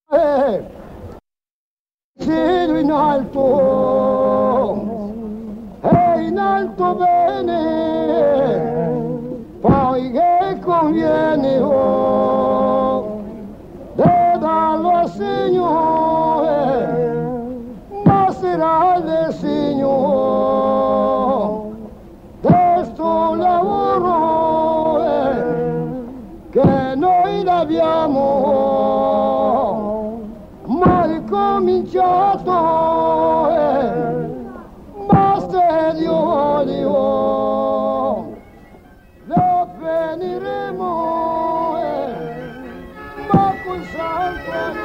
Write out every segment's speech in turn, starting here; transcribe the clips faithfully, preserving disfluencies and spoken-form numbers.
Eh, cielo in alto, e in alto bene, poi che conviene, oh, de dallo Signore, ma sarà del Signore, questo lavoro eh, che noi l'abbiamo mai cominciato, eh, basta Dio voglio, lo finiremo, eh, ma con santo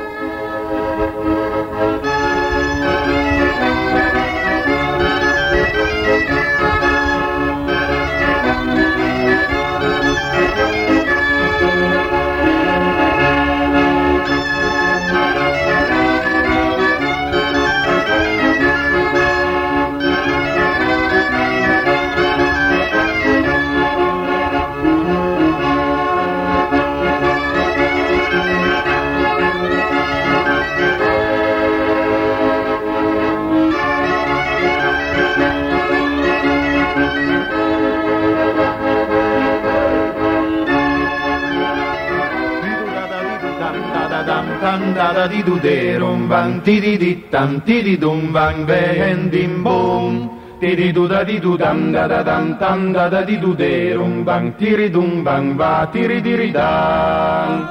da da di du de rum bang ti di di tam ti di dum bang bang dim bum ti di du da di du dam da da dam tam da da di du de rum bang ti ri dum bang va ti ri di ri dam.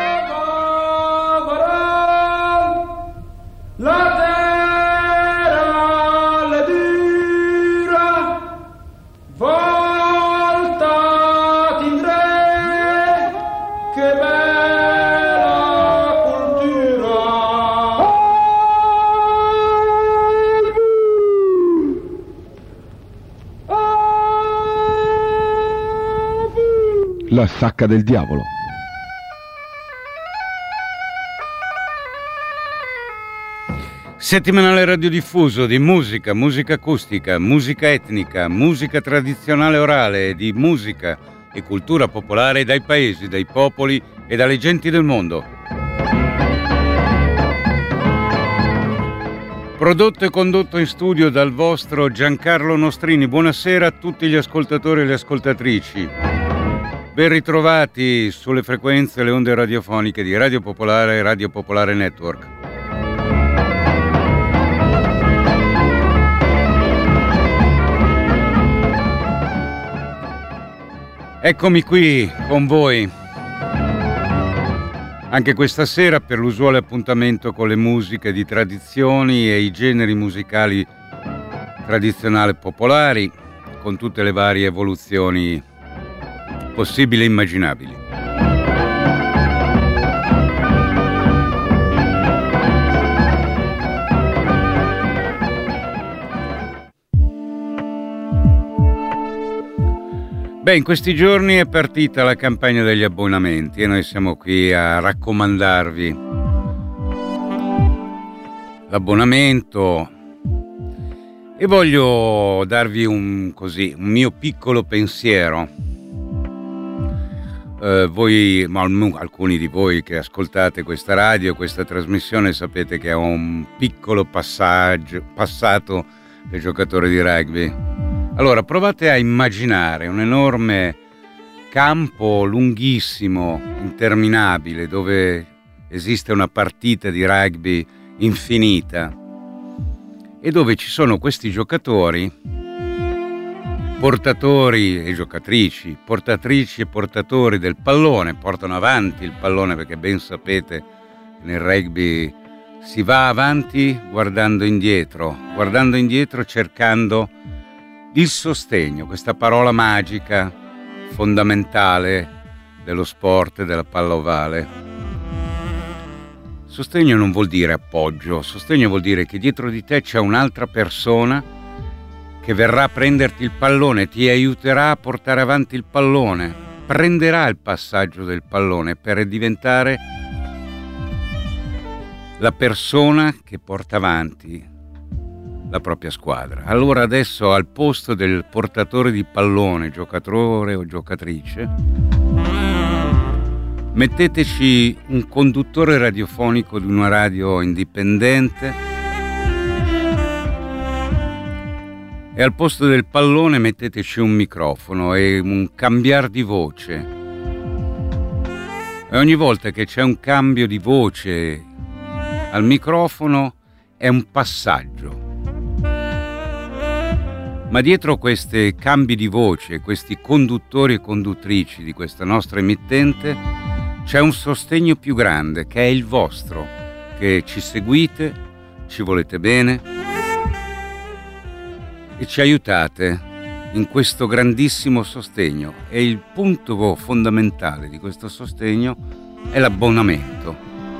La terra le dura volta in re che bella cultura. La sacca del diavolo. Settimanale radiodiffuso di musica, musica acustica, musica etnica, musica tradizionale orale, di musica e cultura popolare dai paesi, dai popoli e dalle genti del mondo. Prodotto e condotto in studio dal vostro Giancarlo Nostrini. Buonasera a tutti gli ascoltatori e le ascoltatrici. Ben ritrovati sulle frequenze e le onde radiofoniche di Radio Popolare e Radio Popolare Network. Eccomi qui con voi anche questa sera per l'usuale appuntamento con le musiche di tradizioni e i generi musicali tradizionali popolari, con tutte le varie evoluzioni possibili e immaginabili. Beh, in questi giorni è partita la campagna degli abbonamenti e noi siamo qui a raccomandarvi l'abbonamento e voglio darvi un, così, un mio piccolo pensiero. Eh, voi, ma alcuni di voi che ascoltate questa radio, questa trasmissione, sapete che ho un piccolo passaggio, passato da giocatore di rugby. Allora, provate a immaginare un enorme campo lunghissimo, interminabile, dove esiste una partita di rugby infinita e dove ci sono questi giocatori, portatori e giocatrici, portatrici e portatori del pallone, portano avanti il pallone perché ben sapete nel rugby si va avanti guardando indietro, guardando indietro cercando il sostegno, questa parola magica, fondamentale dello sport e della palla ovale. Sostegno non vuol dire appoggio, sostegno vuol dire che dietro di te c'è un'altra persona che verrà a prenderti il pallone, ti aiuterà a portare avanti il pallone, prenderà il passaggio del pallone per diventare la persona che porta avanti la propria squadra. Allora adesso al posto del portatore di pallone, giocatore o giocatrice, Metteteci un conduttore radiofonico di una radio indipendente e al posto del pallone metteteci un microfono e un cambiar di voce. E ogni volta che c'è un cambio di voce al microfono è un passaggio. Ma dietro questi cambi di voce, questi conduttori e conduttrici di questa nostra emittente, c'è un sostegno più grande, che è il vostro, che ci seguite, ci volete bene e ci aiutate in questo grandissimo sostegno. E il punto fondamentale di questo sostegno è l'abbonamento.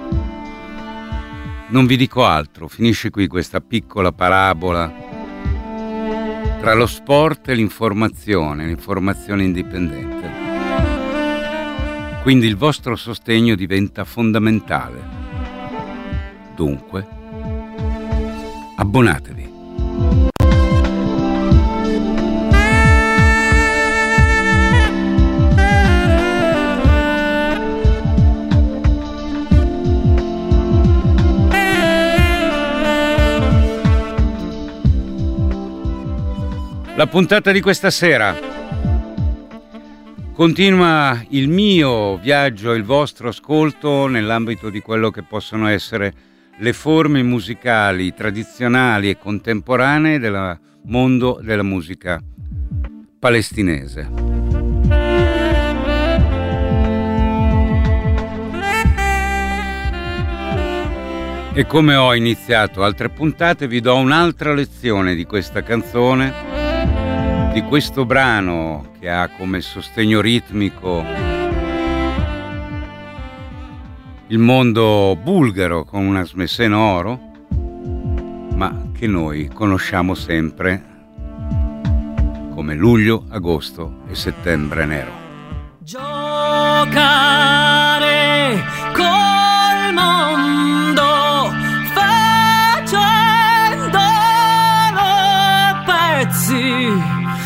Non vi dico altro, finisce qui questa piccola parabola tra lo sport e l'informazione, l'informazione indipendente. Quindi il vostro sostegno diventa fondamentale. Dunque, abbonatevi. La puntata di questa sera continua il mio viaggio e il vostro ascolto nell'ambito di quello che possono essere le forme musicali tradizionali e contemporanee del mondo della musica palestinese. E come ho iniziato altre puntate, vi do un'altra lezione di questa canzone, di questo brano che ha come sostegno ritmico il mondo bulgaro con una smessena oro, ma che noi conosciamo sempre come luglio, agosto e settembre nero. Giocare col mondo facendolo pezzi,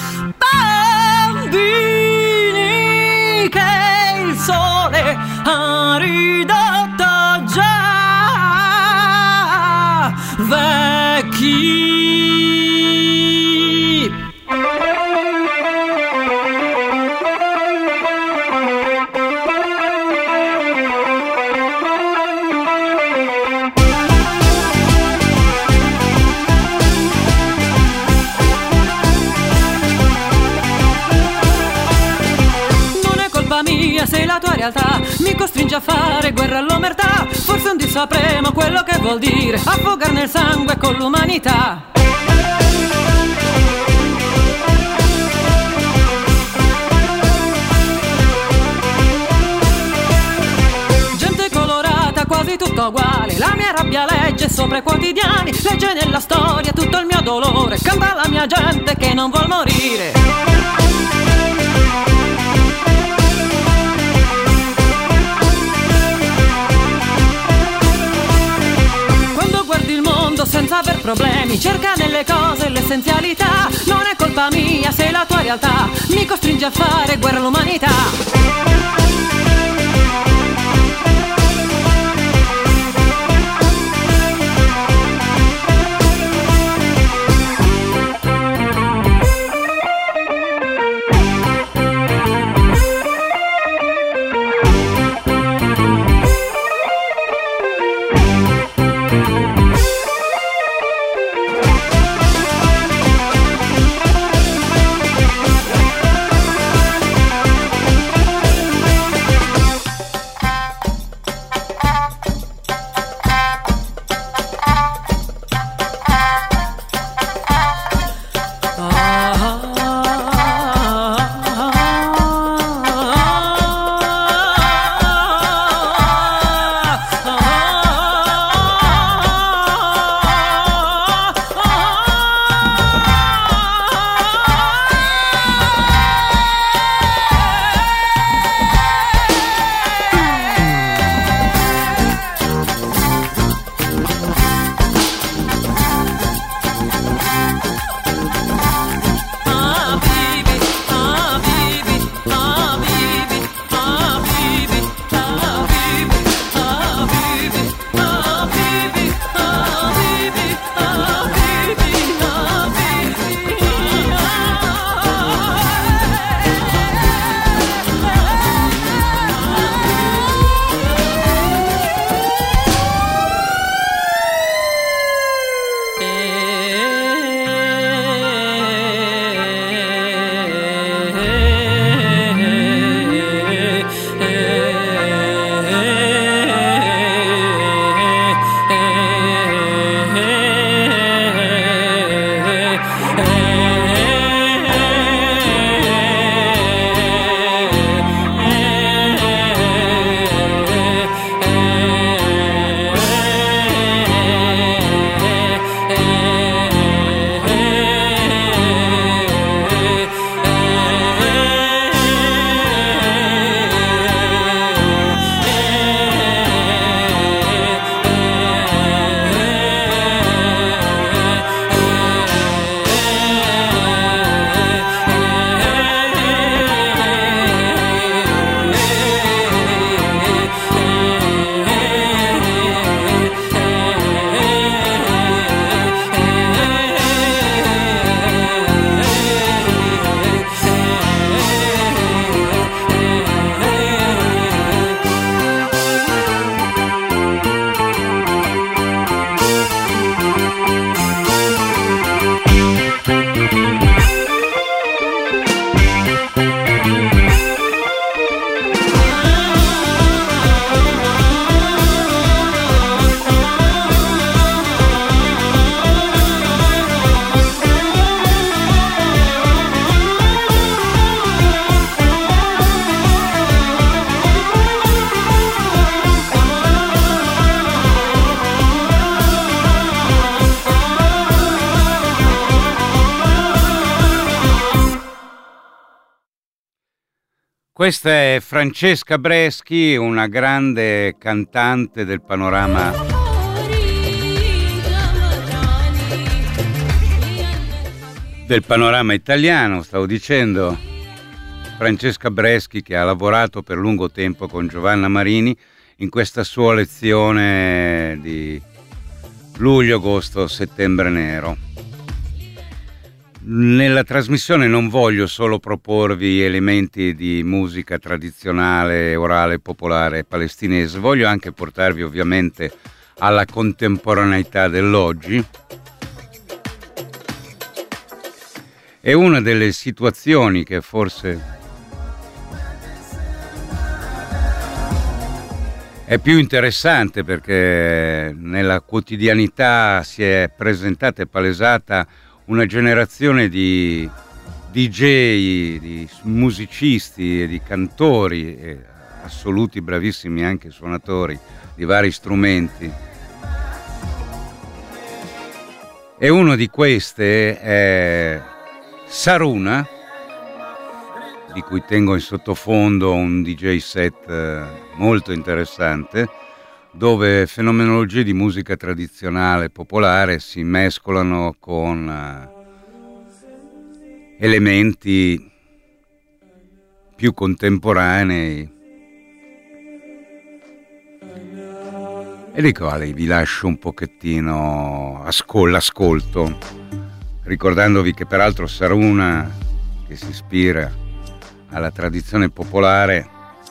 bambini che il sole ha ridotto già vecchi. Se la tua realtà mi costringe a fare guerra all'omertà, forse un dì sapremo quello che vuol dire affogare nel sangue con l'umanità. Gente colorata, quasi tutto uguale, la mia rabbia legge sopra i quotidiani, legge nella storia tutto il mio dolore, canta la mia gente che non vuol morire. Senza aver problemi, cerca nelle cose l'essenzialità. Non è colpa mia se la tua realtà mi costringe a fare guerra all'umanità. Questa è Francesca Breschi, una grande cantante del panorama del panorama italiano, stavo dicendo. Francesca Breschi, che ha lavorato per lungo tempo con Giovanna Marini in questa sua lezione di luglio, agosto, settembre nero. Nella trasmissione non voglio solo proporvi elementi di musica tradizionale, orale, popolare palestinese, voglio anche portarvi ovviamente alla contemporaneità dell'oggi. E una delle situazioni che forse è più interessante, perché nella quotidianità si è presentata e palesata una generazione di D J, di musicisti e di cantori, e assoluti bravissimi anche suonatori di vari strumenti. E uno di queste è Saruna, di cui tengo in sottofondo un D J set molto interessante, dove fenomenologie di musica tradizionale popolare si mescolano con uh, elementi più contemporanei e dei quali vi lascio un pochettino ascol- l'ascolto, ricordandovi che peraltro Saruna, che si ispira alla tradizione popolare,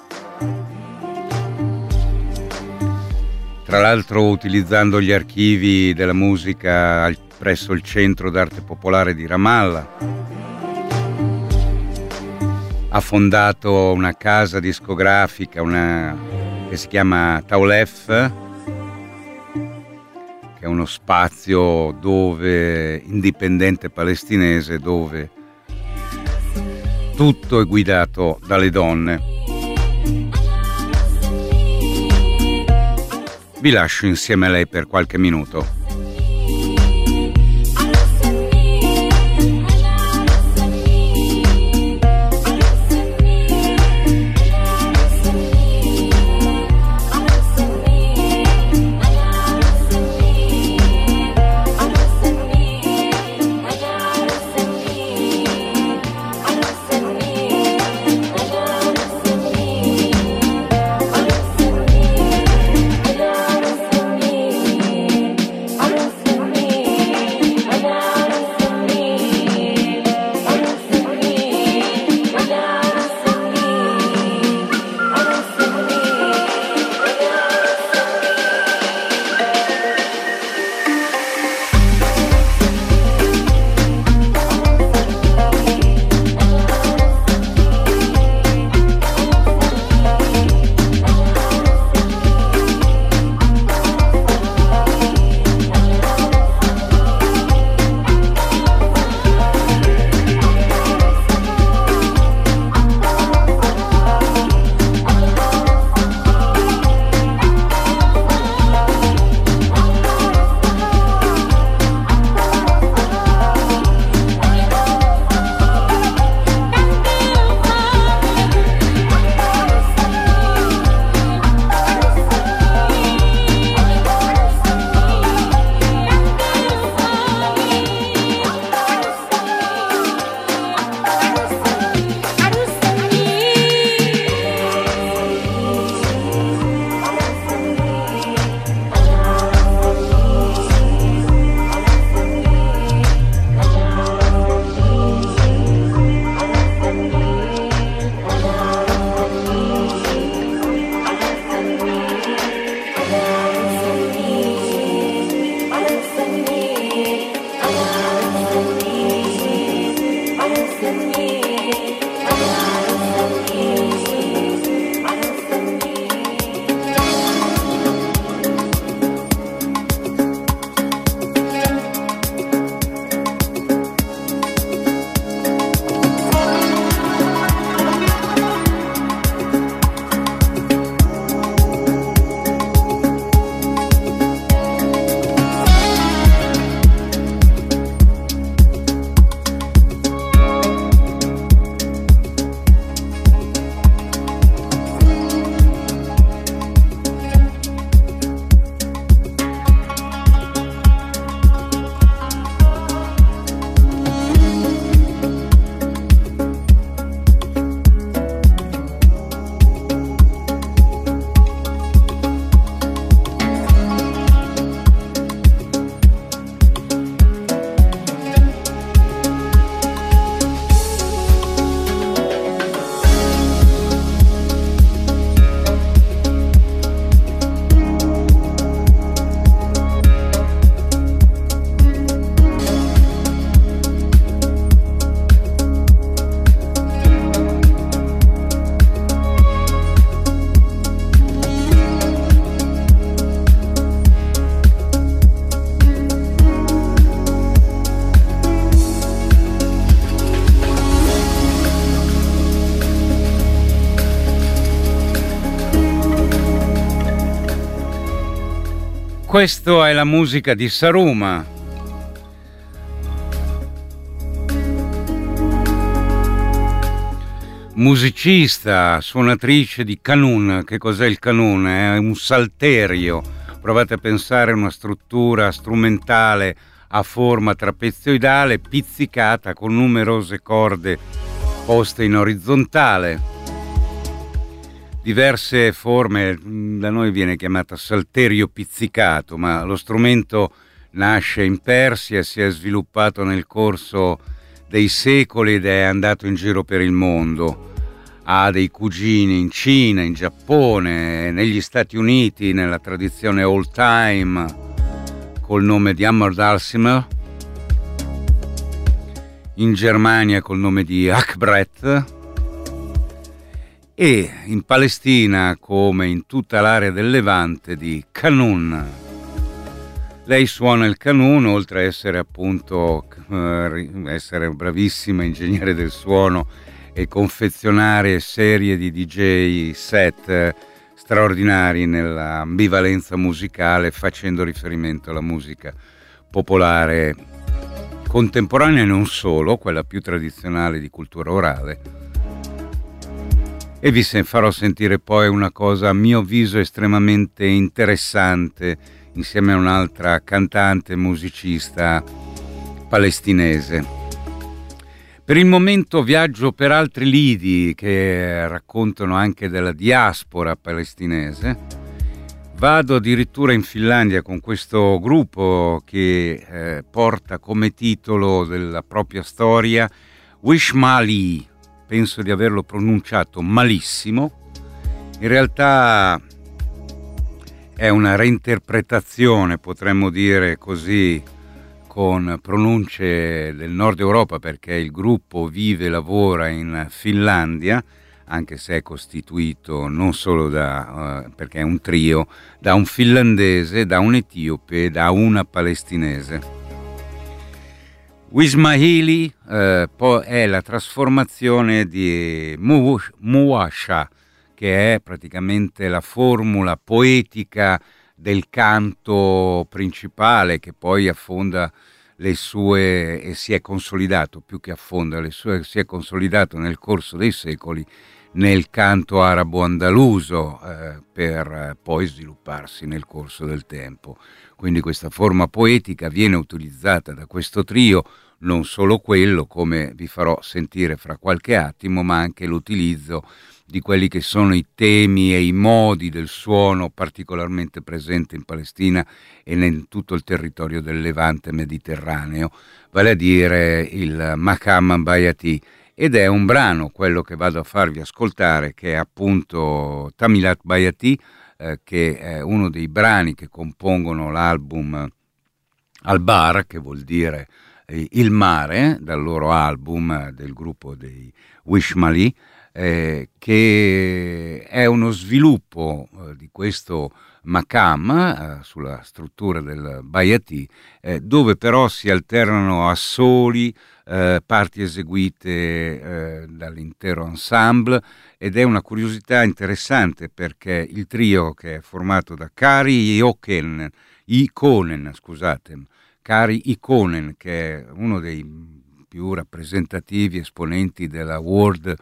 tra l'altro utilizzando gli archivi della musica presso il Centro d'Arte Popolare di Ramallah, ha fondato una casa discografica una, che si chiama Taulef, che è uno spazio dove indipendente palestinese, dove tutto è guidato dalle donne. Vi lascio insieme a lei per qualche minuto. Questo è la musica di Saruma. Musicista, suonatrice di kanun. Che cos'è il kanun? È un salterio. Provate a pensare a una struttura strumentale a forma trapezoidale pizzicata con numerose corde poste in orizzontale. Diverse forme, da noi viene chiamata salterio pizzicato, ma lo strumento nasce in Persia, si è sviluppato nel corso dei secoli ed è andato in giro per il mondo. Ha dei cugini in Cina, in Giappone, negli Stati Uniti, nella tradizione old time, col nome di Hammer Dulcimer, in Germania col nome di Akbret, e in Palestina, come in tutta l'area del Levante, di kanun. Lei suona il kanun, oltre a essere appunto eh, essere bravissima ingegnere del suono e confezionare serie di D J set eh, straordinari nella ambivalenza musicale, facendo riferimento alla musica popolare contemporanea e non solo, quella più tradizionale di cultura orale. E vi farò sentire poi una cosa a mio avviso estremamente interessante insieme a un'altra cantante musicista palestinese. Per il momento viaggio per altri lidi che raccontano anche della diaspora palestinese. Vado addirittura in Finlandia con questo gruppo che eh, porta come titolo della propria storia Wishmali. Penso di averlo pronunciato malissimo. In realtà è una reinterpretazione, potremmo dire così, con pronunce del nord Europa, perché il gruppo vive e lavora in Finlandia, anche se è costituito non solo da, uh, perché è un trio, da un finlandese, da un etiope e da una palestinese. Wismahili eh, è la trasformazione di Muwasha, che è praticamente la formula poetica del canto principale, che poi affonda le sue e si è consolidato, più che affonda le sue, si è consolidato nel corso dei secoli nel canto arabo-andaluso eh, per eh, poi svilupparsi nel corso del tempo. Quindi questa forma poetica viene utilizzata da questo trio, non solo quello, come vi farò sentire fra qualche attimo, ma anche l'utilizzo di quelli che sono i temi e i modi del suono particolarmente presenti in Palestina e in tutto il territorio del Levante mediterraneo, vale a dire il Makam Bayati. Ed è un brano, quello che vado a farvi ascoltare, che è appunto Tamilat Bayati, eh, che è uno dei brani che compongono l'album Al-Bar, che vuol dire eh, il mare, dal loro album eh, del gruppo dei Wishmali, eh, che è uno sviluppo eh, di questo Makam eh, sulla struttura del Bayati, eh, dove però si alternano assoli, eh, parti eseguite eh, dall'intero ensemble, ed è una curiosità interessante perché il trio, che è formato da Kari Ikonen, Ikonen, scusate, Kari Ikonen, che è uno dei più rappresentativi esponenti della world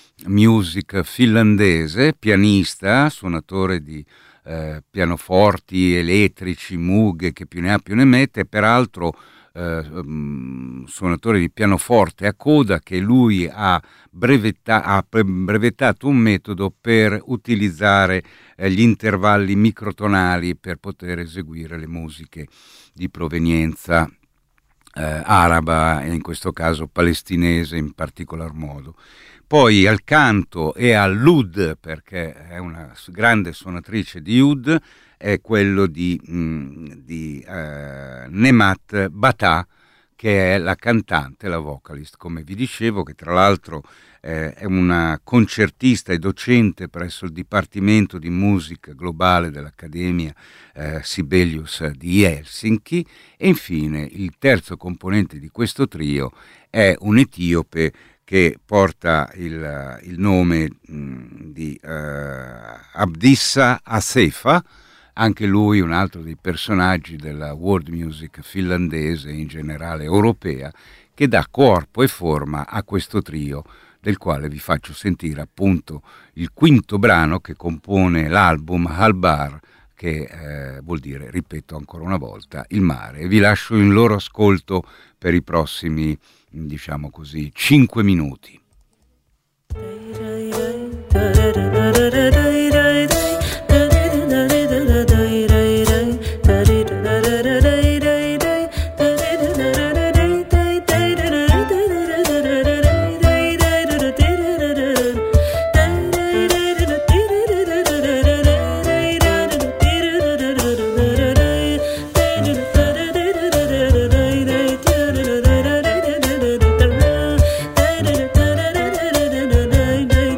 music finlandese, pianista, suonatore di eh, pianoforti elettrici, Moog, che più ne ha più ne mette, peraltro eh, um, suonatore di pianoforte a coda, che lui ha, brevetta, ha brevettato un metodo per utilizzare eh, gli intervalli microtonali per poter eseguire le musiche di provenienza eh, araba e in questo caso palestinese in particolar modo. Poi al canto e all'ud, perché è una grande suonatrice di ud, è quello di, mh, di eh, Nemat Bata, che è la cantante, la vocalist, come vi dicevo, che tra l'altro eh, è una concertista e docente presso il Dipartimento di Musica Globale dell'Accademia eh, Sibelius di Helsinki. E infine il terzo componente di questo trio è un etiope che porta il, il nome mh, di uh, Abdissa Asefa, anche lui un altro dei personaggi della world music finlandese e in generale europea, che dà corpo e forma a questo trio, del quale vi faccio sentire appunto il quinto brano che compone l'album Halbar, che eh, vuol dire, ripeto ancora una volta, il mare. E vi lascio in loro ascolto per i prossimi, diciamo così, cinque minuti. Day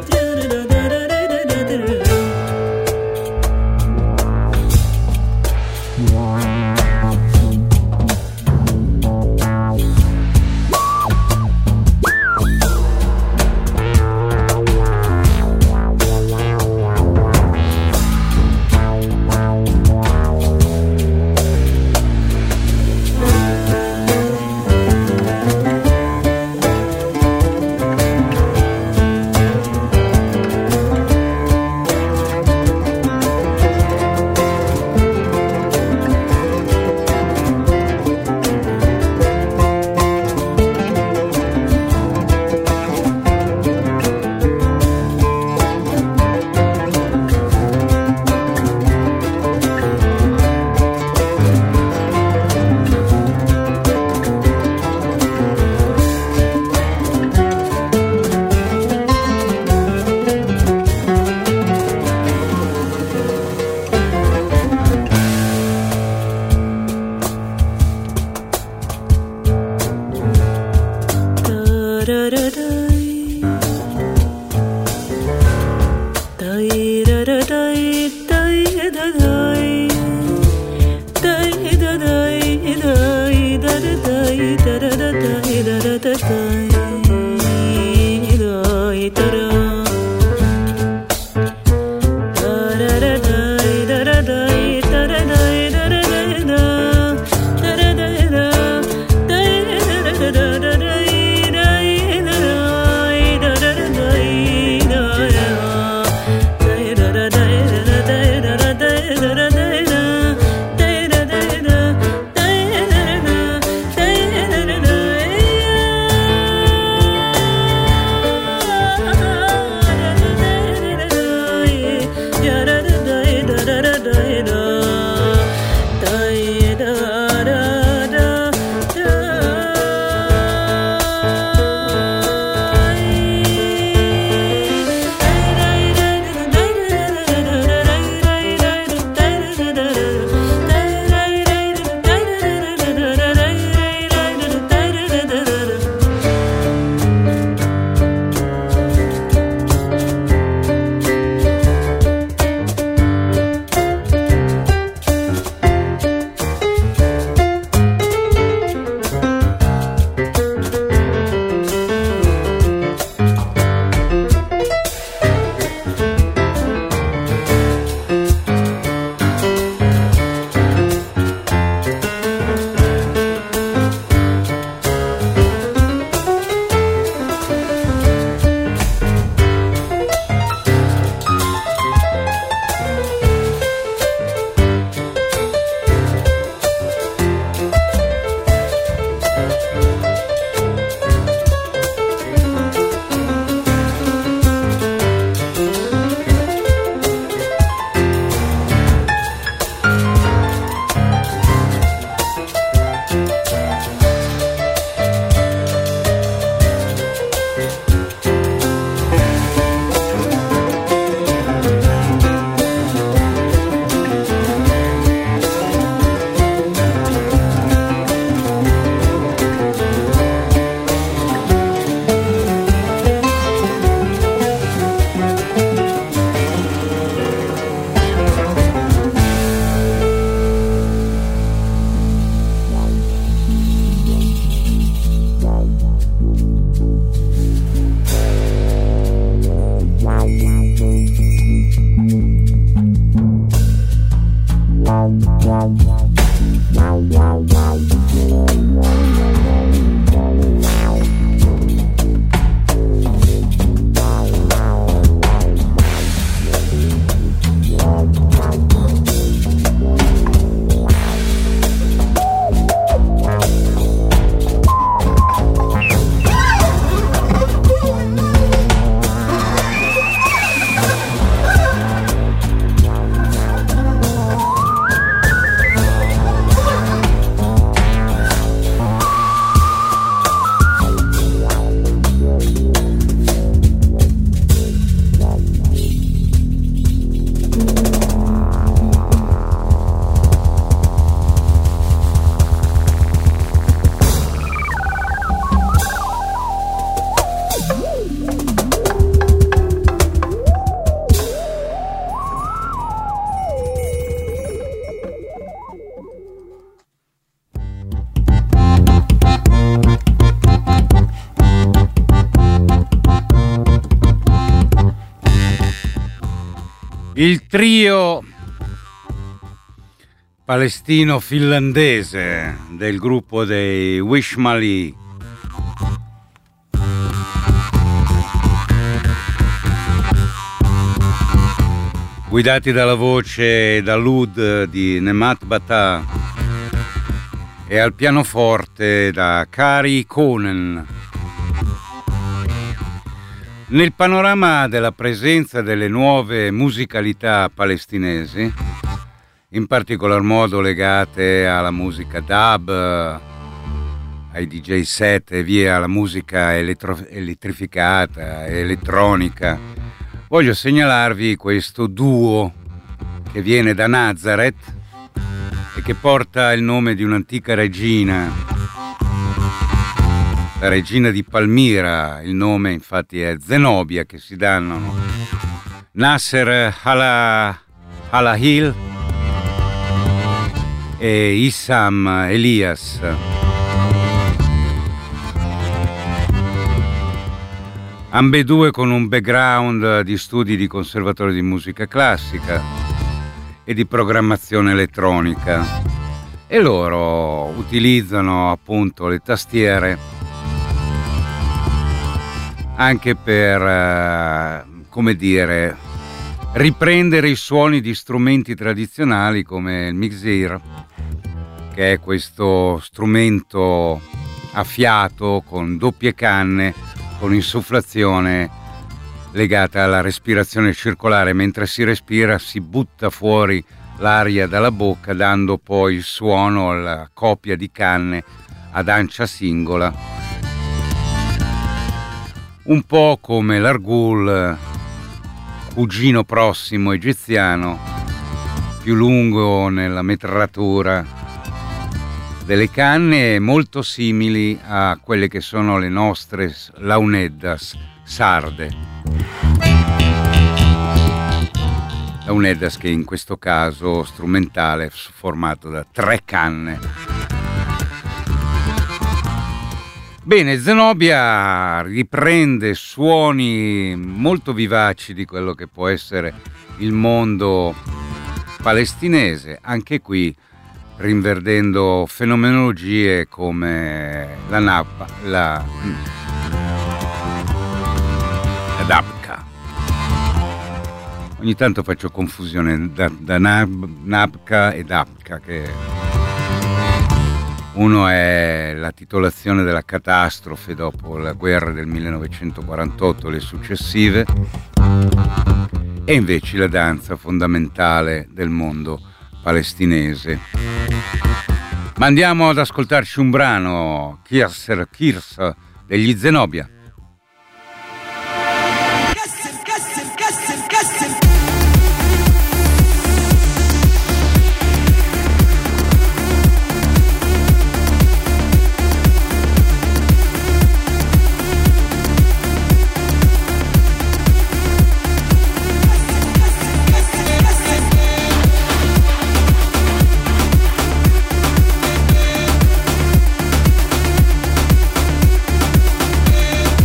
Il trio palestino-finlandese del gruppo dei Wishmali. Guidati dalla voce e dall'oud di Nemat Bata e al pianoforte da Kari Konen. Nel panorama della presenza delle nuove musicalità palestinesi, in particolar modo legate alla musica dub, ai D J set e via alla musica elettro- elettrificata, elettronica, voglio segnalarvi questo duo che viene da Nazareth e che porta il nome di un'antica regina, la regina di Palmira. Il nome infatti è Zenobia, che si danno Nasser Halahil e Issam Elias. Ambedue con un background di studi di conservatorio di musica classica e di programmazione elettronica, e loro utilizzano appunto le tastiere anche per, eh, come dire, riprendere i suoni di strumenti tradizionali come il mixir, che è questo strumento a fiato con doppie canne con insufflazione legata alla respirazione circolare. Mentre si respira si butta fuori l'aria dalla bocca, dando poi il suono alla coppia di canne ad ancia singola, un po' come l'argul, cugino prossimo egiziano, più lungo nella metratura delle canne, molto simili a quelle che sono le nostre launeddas sarde. Launeddas che in questo caso strumentale è formato da tre canne. Bene, Zenobia riprende suoni molto vivaci di quello che può essere il mondo palestinese, anche qui rinverdendo fenomenologie come la nappa, la, la dabka. Ogni tanto faccio confusione da, da nab, nabka e dabka, che uno è la titolazione della catastrofe dopo la guerra del millenovecentoquarantotto e le successive, e invece la danza fondamentale del mondo palestinese. Ma andiamo ad ascoltarci un brano, Kirser Kirs degli Zenobia. Yeah.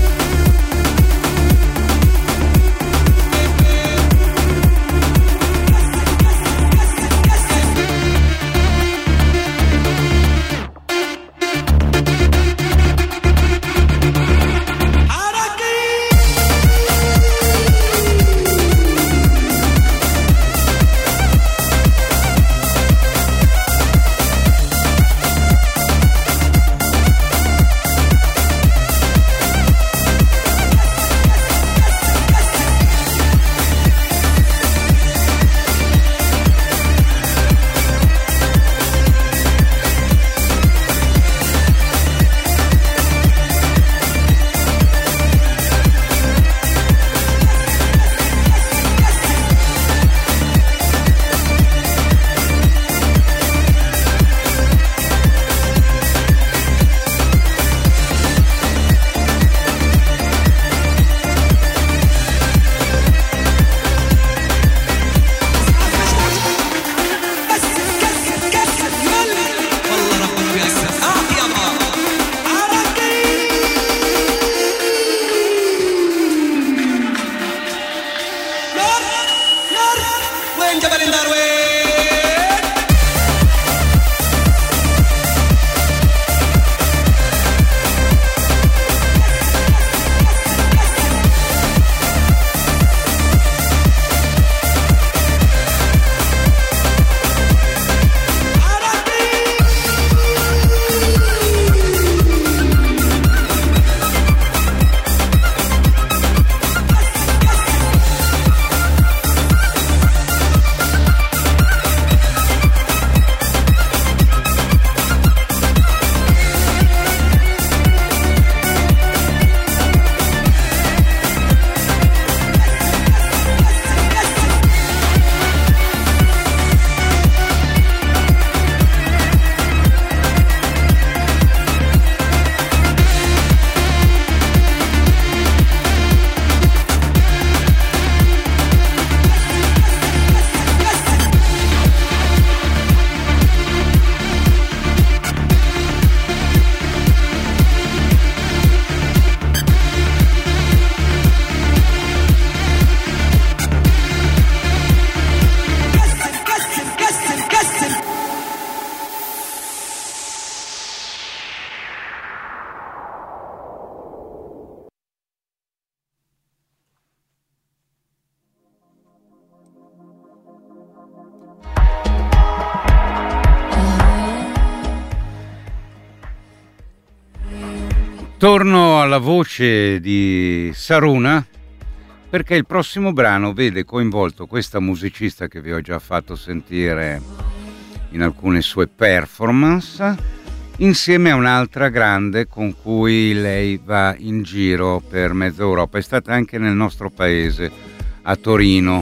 Torno alla voce di Saruna perché il prossimo brano vede coinvolto questa musicista che vi ho già fatto sentire in alcune sue performance, insieme a un'altra grande con cui lei va in giro per mezza Europa. È stata anche nel nostro paese, a Torino,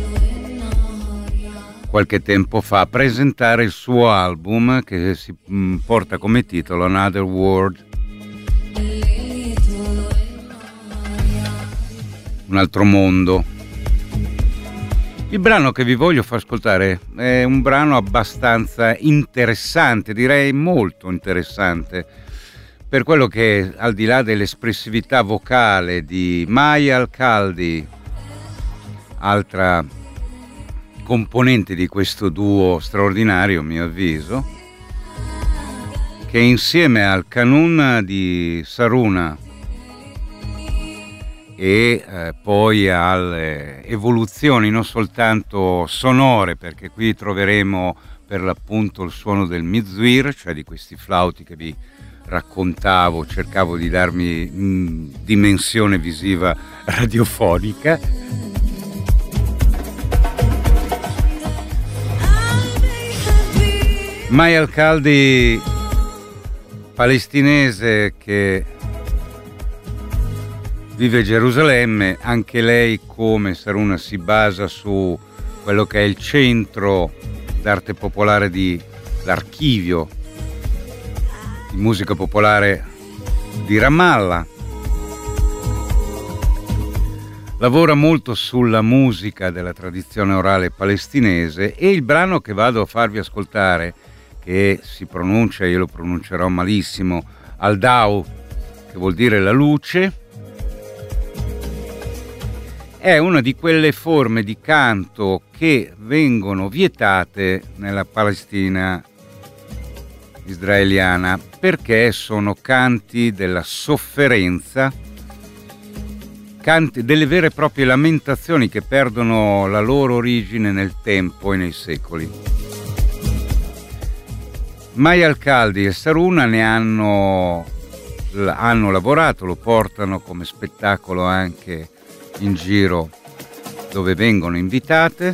qualche tempo fa, a presentare il suo album che si porta come titolo Another World, un altro mondo. Il brano che vi voglio far ascoltare è un brano abbastanza interessante, direi molto interessante, per quello che, al di là dell'espressività vocale di Maya Alcaldi, altra componente di questo duo straordinario, a mio avviso, che insieme al Kanun di Saruna e eh, poi alle evoluzioni non soltanto sonore, perché qui troveremo per l'appunto il suono del mizwir, cioè di questi flauti che vi raccontavo, cercavo di darmi mh, dimensione visiva radiofonica. Maya Alcaldi, palestinese che vive a Gerusalemme, anche lei come Saruna si basa su quello che è il centro d'arte popolare di l'archivio di musica popolare di Ramallah. Lavora molto sulla musica della tradizione orale palestinese e il brano che vado a farvi ascoltare, che si pronuncia, io lo pronuncerò malissimo, Al-Dau, che vuol dire la luce, è una di quelle forme di canto che vengono vietate nella Palestina israeliana perché sono canti della sofferenza, canti delle vere e proprie lamentazioni che perdono la loro origine nel tempo e nei secoli. Maya Alcaldi e Saruna ne hanno, hanno lavorato, lo portano come spettacolo anche in giro dove vengono invitate,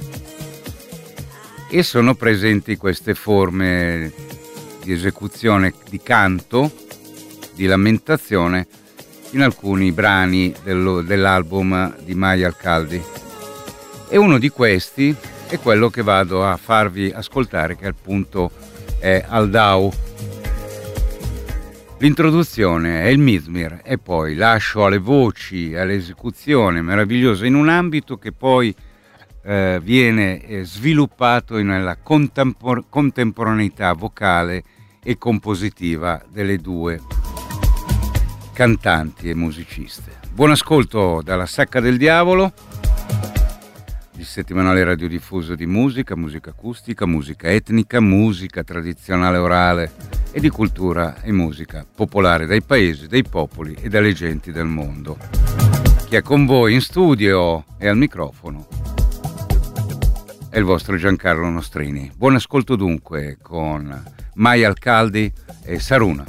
e sono presenti queste forme di esecuzione di canto, di lamentazione in alcuni brani dello, dell'album di Maya Alcaldi, e uno di questi è quello che vado a farvi ascoltare, che appunto è Al-Dau. L'introduzione è il mizmir e poi lascio alle voci, all'esecuzione meravigliosa in un ambito che poi eh, viene eh, sviluppato nella contempor- contemporaneità vocale e compositiva delle due cantanti e musiciste. Buon ascolto dalla Sacca del Diavolo, il settimanale radiodiffuso di musica, musica acustica, musica etnica, musica tradizionale orale e di cultura e musica popolare dai paesi, dai popoli e dalle genti del mondo. Chi è con voi in studio e al microfono è il vostro Giancarlo Nostrini. Buon ascolto dunque con Mai Alcaldi e Saruna.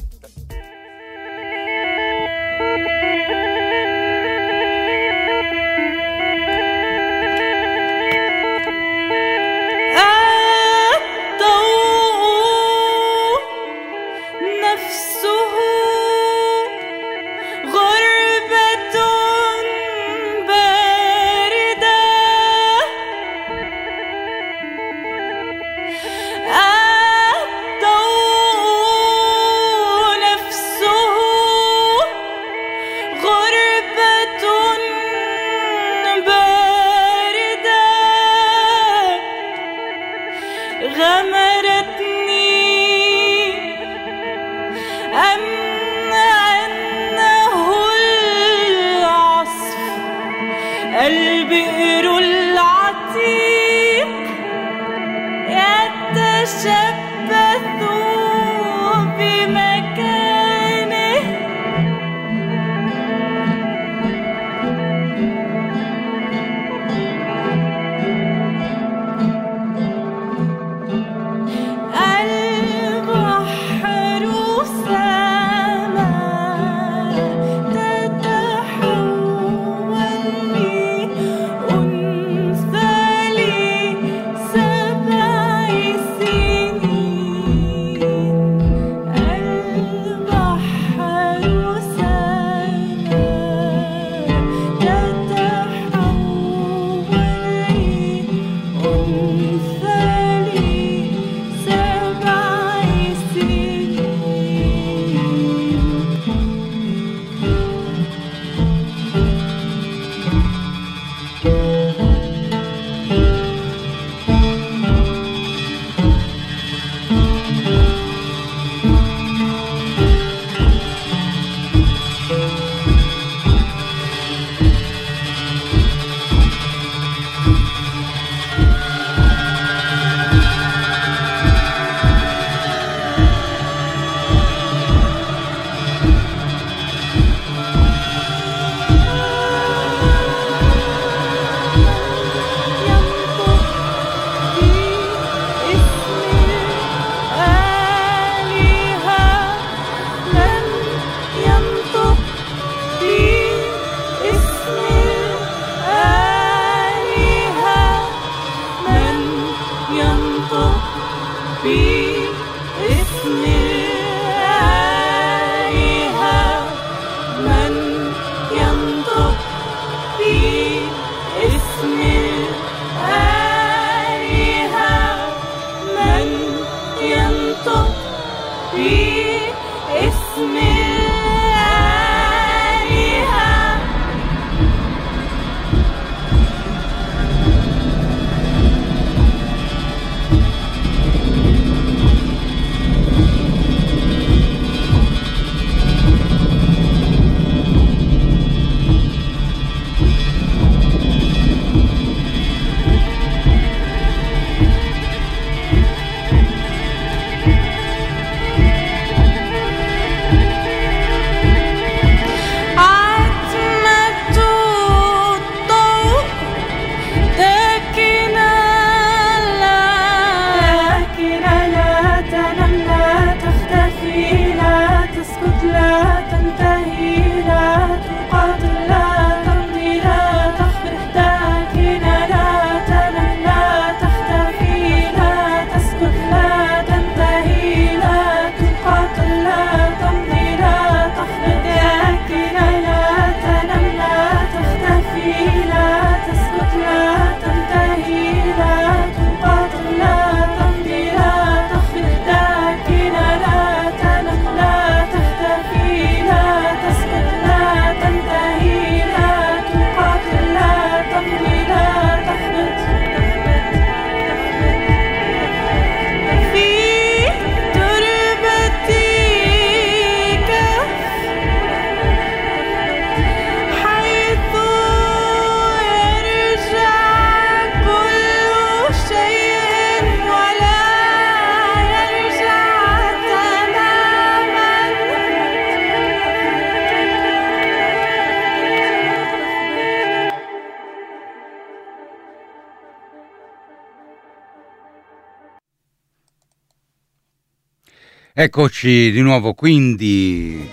Eccoci di nuovo, quindi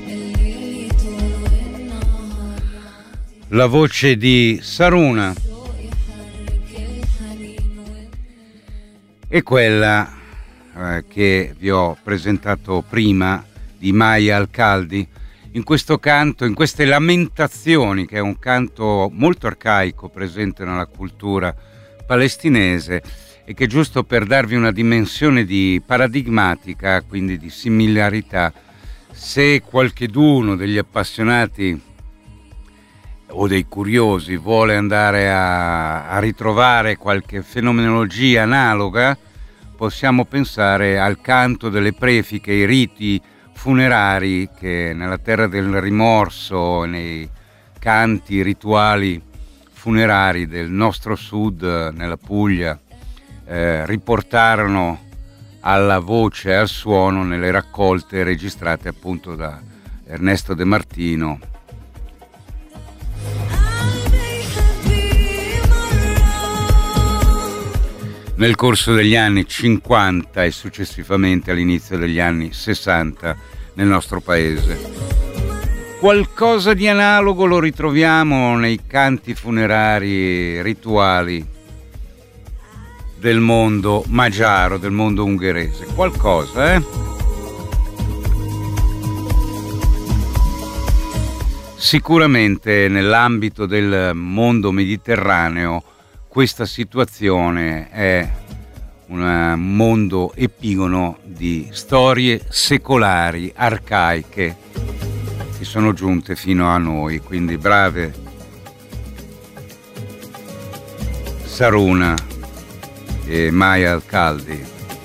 la voce di Saruna è quella eh, che vi ho presentato prima di Maya Alcaldi, in questo canto, in queste lamentazioni, che è un canto molto arcaico presente nella cultura palestinese, e che, giusto per darvi una dimensione di paradigmatica, quindi di similarità, se qualcheduno degli appassionati o dei curiosi vuole andare a, a ritrovare qualche fenomenologia analoga, possiamo pensare al canto delle prefiche, i riti funerari che nella terra del rimorso, nei canti rituali funerari del nostro sud, nella Puglia, eh, riportarono alla voce e al suono nelle raccolte registrate appunto da Ernesto De Martino. Nel corso degli anni cinquanta e successivamente all'inizio degli anni sessanta nel nostro paese. Qualcosa di analogo lo ritroviamo nei canti funerari rituali del mondo magiaro, del mondo ungherese. Qualcosa, eh? Sicuramente nell'ambito del mondo mediterraneo questa situazione è un mondo epigono di storie secolari, arcaiche, che sono giunte fino a noi. Quindi brave Saruna e Maya Alcaldi,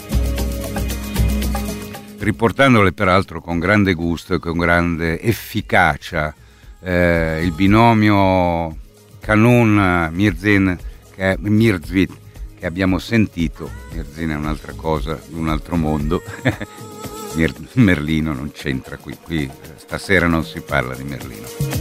riportandole peraltro con grande gusto e con grande efficacia, eh, il binomio Kanun-Mirzin, che è Mirzvit, che abbiamo sentito. Mirzin è un'altra cosa, di un altro mondo. Merlino non c'entra qui, qui stasera non si parla di Merlino.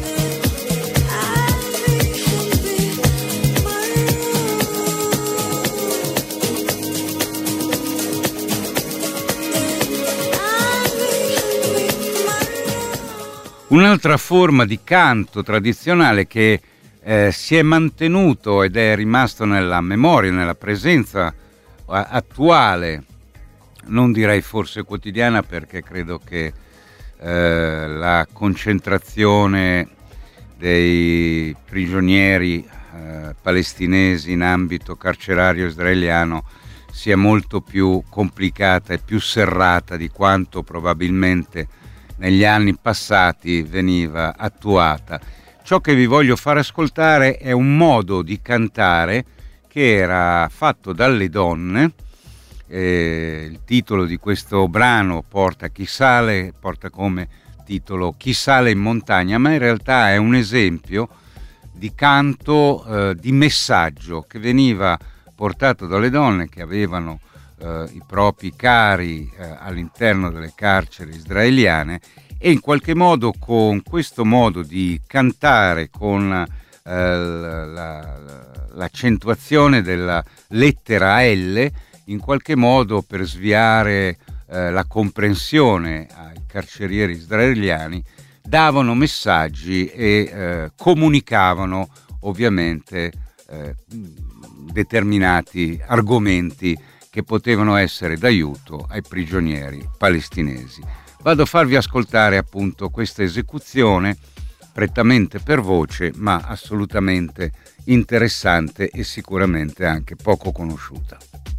Un'altra forma di canto tradizionale che eh, si è mantenuto ed è rimasto nella memoria, nella presenza attuale, non direi forse quotidiana, perché credo che eh, la concentrazione dei prigionieri eh, palestinesi in ambito carcerario israeliano sia molto più complicata e più serrata di quanto probabilmente negli anni passati veniva attuata. Ciò che vi voglio far ascoltare è un modo di cantare che era fatto dalle donne. Eh, il titolo di questo brano porta chi sale, porta come titolo Chi sale in montagna, ma in realtà è un esempio di canto eh, di messaggio che veniva portato dalle donne che avevano eh, i propri cari eh, all'interno delle carceri israeliane, e in qualche modo con questo modo di cantare, con eh, la, la, l'accentuazione della lettera L, in qualche modo per sviare eh, la comprensione ai carcerieri israeliani, davano messaggi e eh, comunicavano ovviamente eh, determinati argomenti che potevano essere d'aiuto ai prigionieri palestinesi. Vado a farvi ascoltare appunto questa esecuzione prettamente per voce, ma assolutamente interessante e sicuramente anche poco conosciuta.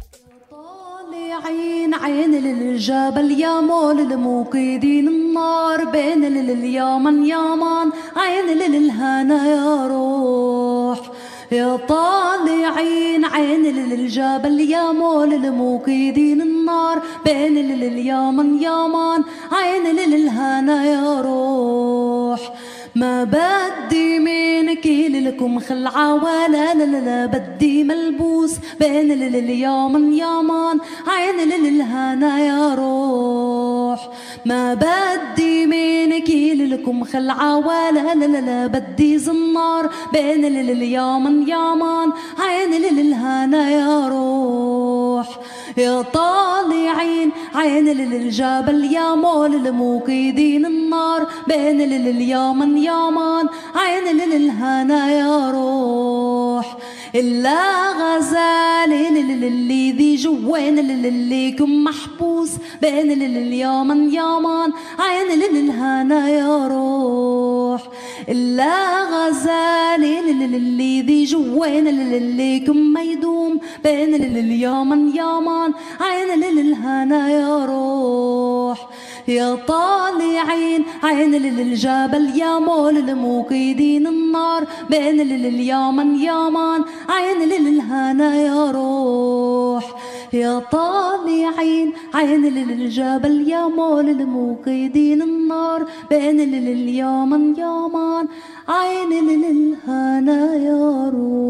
عين عين للجبل يا مول الموقدين النار بين اليمن يمن عين للهنا يا روح يا طالعين عين للجبل يا مول الموقدين النار بين اليمن يمن عين للهنا يا روح ما بدي منك لكم خلعة ولا لا لا لا بدي ملبوس بين اليوم يامان عين للهنا يا روح ما بدي منك لكم خلعة ولا لا لا لا بدي زنار بين اليوم يامان عين للهنا يا روح يا طالعين عين للجبل يا مول الموقدين النار بين اليمن يمان عين للهنا يا روح إلا غزالي اللي ذي جوين اللي كم محبوس بين اليمن يمان عين للهنا يا روح إلا غزالي اللي ذي جوين اللي كم ميدوم بين اليمن يمان عين للهنا يا روح يا طالعين عين للجبل يا مول الموقدين النار بين اليمن يمان عين للهنا يا روح يا طالعين عين للجبل يا مول الموقدين النار بين اليمن يمان عين للهنا يا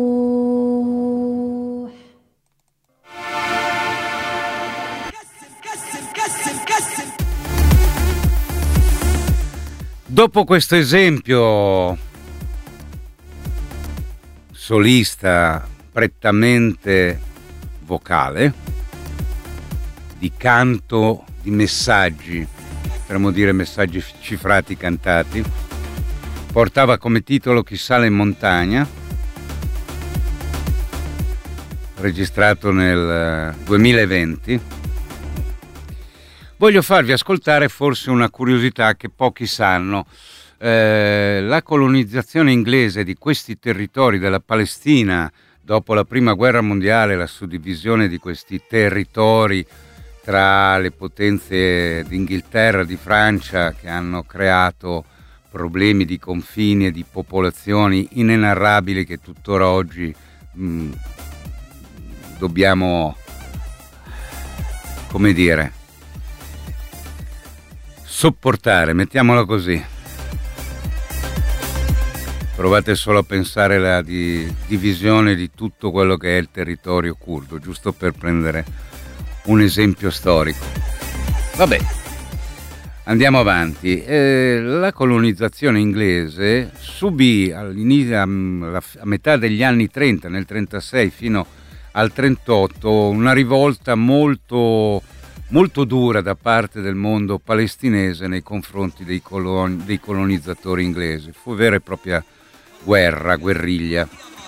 روح. Dopo questo esempio solista prettamente vocale, di canto, di messaggi, potremmo dire messaggi cifrati cantati, portava come titolo Chi sale in montagna, registrato nel duemilaventi. Voglio farvi ascoltare forse una curiosità che pochi sanno. Eh, la colonizzazione inglese di questi territori della Palestina dopo la prima guerra mondiale, la suddivisione di questi territori tra le potenze d'Inghilterra, di Francia, che hanno creato problemi di confini e di popolazioni inenarrabili che tuttora oggi mh, dobbiamo, come dire, sopportare, mettiamola così. Provate solo a pensare alla di, divisione di tutto quello che è il territorio curdo, giusto per prendere un esempio storico. Vabbè, andiamo avanti. Eh, la colonizzazione inglese subì all'inizio, a, a metà degli anni trenta, nel trentasei fino al trentotto, una rivolta molto molto dura da parte del mondo palestinese nei confronti dei, colon- dei colonizzatori inglesi. Fu vera e propria guerra, guerriglia.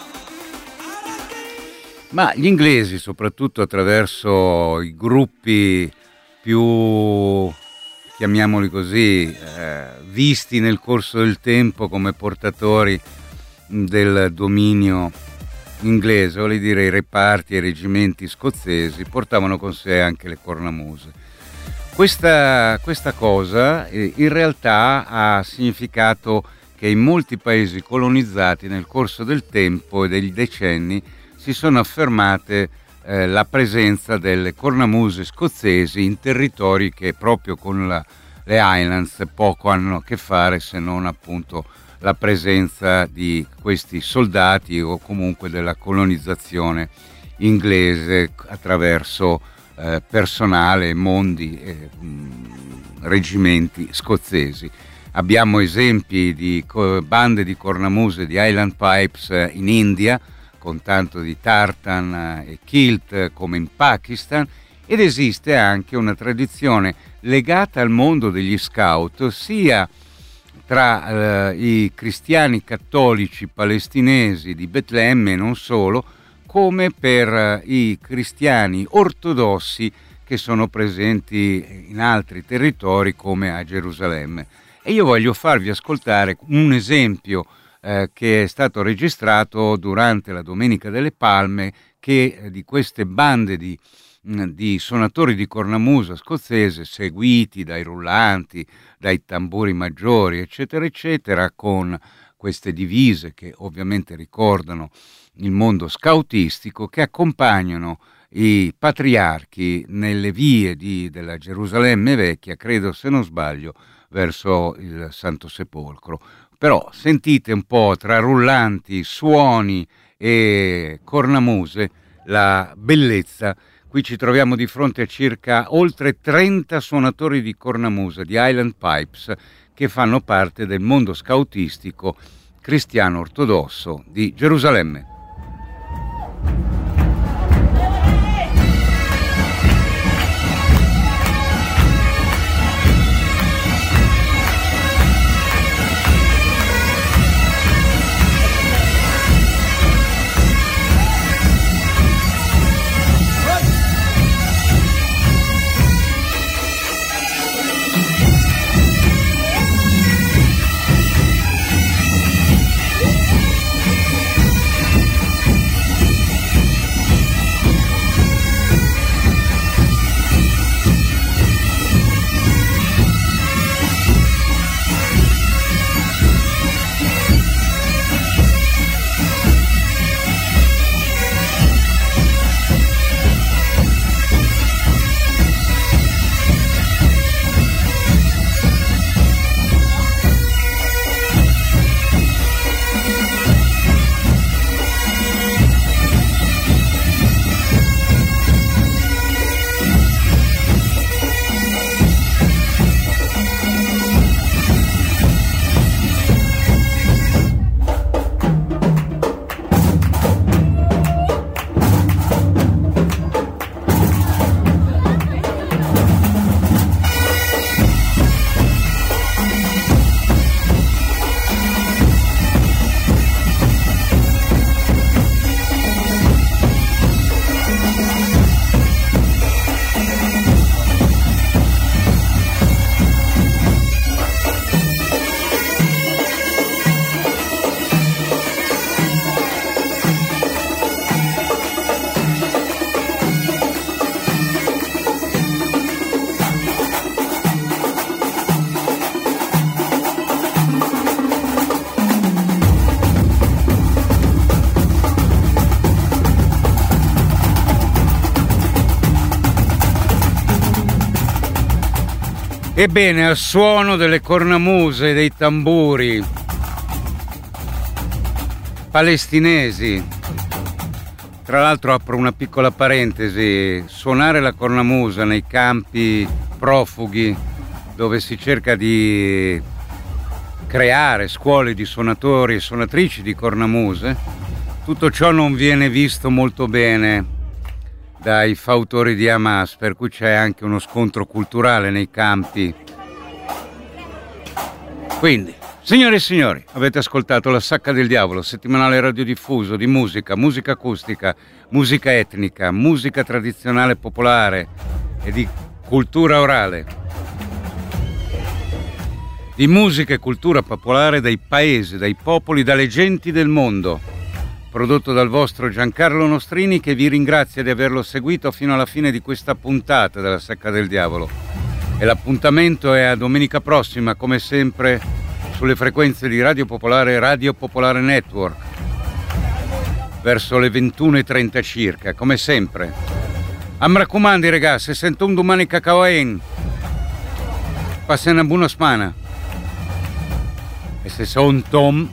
Ma gli inglesi, soprattutto attraverso i gruppi più, chiamiamoli così, eh, visti nel corso del tempo come portatori del dominio inglese, voglio dire i reparti e i reggimenti scozzesi, portavano con sé anche le cornamuse. Questa, questa cosa eh, in realtà ha significato che in molti paesi colonizzati nel corso del tempo e degli decenni si sono affermate eh, la presenza delle cornamuse scozzesi in territori che proprio con la, le Highlands poco hanno a che fare, se non appunto la presenza di questi soldati o comunque della colonizzazione inglese attraverso eh, personale, mondi e mh, reggimenti scozzesi. Abbiamo esempi di co- bande di cornamuse di Highland Pipes eh, in India, con tanto di tartan eh, e kilt eh, come in Pakistan, ed esiste anche una tradizione legata al mondo degli scout, sia tra eh, i cristiani cattolici palestinesi di Betlemme e non solo, come per eh, i cristiani ortodossi che sono presenti in altri territori come a Gerusalemme. E io voglio farvi ascoltare un esempio eh, che è stato registrato durante la Domenica delle Palme, che eh, di queste bande di, mh, di suonatori di cornamusa scozzese seguiti dai rullanti, dai tamburi maggiori, eccetera, eccetera, con queste divise che ovviamente ricordano il mondo scoutistico, che accompagnano i patriarchi nelle vie di, della Gerusalemme vecchia, credo se non sbaglio, verso il Santo Sepolcro. Però sentite un po' tra rullanti, suoni e cornamuse la bellezza. Qui ci troviamo di fronte a circa oltre trenta suonatori di cornamusa, di Highland Pipes, che fanno parte del mondo scoutistico cristiano ortodosso di Gerusalemme. Ebbene, al suono delle cornamuse e dei tamburi palestinesi, tra l'altro apro una piccola parentesi, suonare la cornamusa nei campi profughi dove si cerca di creare scuole di suonatori e suonatrici di cornamuse, tutto ciò non viene visto molto bene dai fautori di Hamas, per cui c'è anche uno scontro culturale nei campi. Quindi, signore e signori, avete ascoltato La Sacca del Diavolo, settimanale radiodiffuso di musica, musica acustica, musica etnica, musica tradizionale popolare e di cultura orale. Di musica e cultura popolare dai paesi, dai popoli, dalle genti del mondo. Prodotto dal vostro Giancarlo Nostrini, che vi ringrazia di averlo seguito fino alla fine di questa puntata della Sacca del Diavolo. E l'appuntamento è a domenica prossima, come sempre, sulle frequenze di Radio Popolare e Radio Popolare Network, verso le ventuno e trenta circa, come sempre. Am raccomandi, ragazzi, se sento un domani cacaoen, passate una buona settimana. E se sono Tom,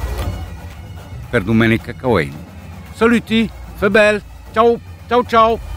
per domenica cacaoen. Saluti, fe bel, ciao, ciao ciao.